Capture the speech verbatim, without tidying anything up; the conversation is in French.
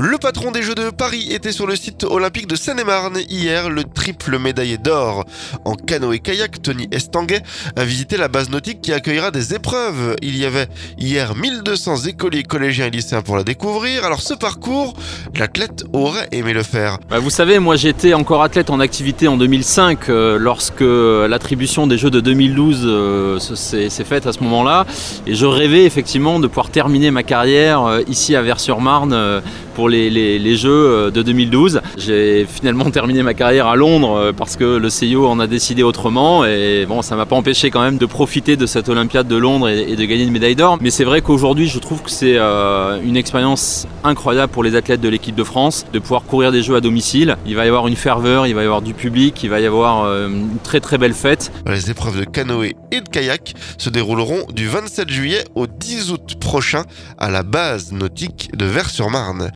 Le patron des Jeux de Paris était sur le site olympique de Seine-et-Marne hier. Le triple médaillé d'or en canoë-kayak, Tony Estanguet, a visité la base nautique qui accueillera des épreuves. Il y avait hier mille deux cents écoliers, collégiens et lycéens pour la découvrir. Alors ce parcours, l'athlète aurait aimé le faire. Bah vous savez, moi j'étais encore athlète en activité en deux mille cinq euh, lorsque l'attribution des Jeux de deux mille douze euh, s'est, s'est faite à ce moment-là. Et je rêvais effectivement de pouvoir terminer ma carrière euh, ici à Vers-sur-Marne euh, pour les, les, les Jeux de deux mille douze. J'ai finalement terminé ma carrière à Londres euh, parce que le C I O en a décidé autrement. Et bon, ça m'a pas empêché quand même de profiter de cette Olympiade de Londres et, et de gagner une médaille d'or. Mais c'est vrai qu'aujourd'hui, je trouve que c'est euh, une expérience incroyable pour les athlètes de l'équipe de France de pouvoir courir des Jeux à domicile. Il va y avoir une ferveur, il va y avoir du public, il va y avoir euh, une très très belle fête. Les épreuves de canoë et de kayak se dérouleront du vingt-sept juillet au dix août prochain à la base nautique de Vers-sur-Marne.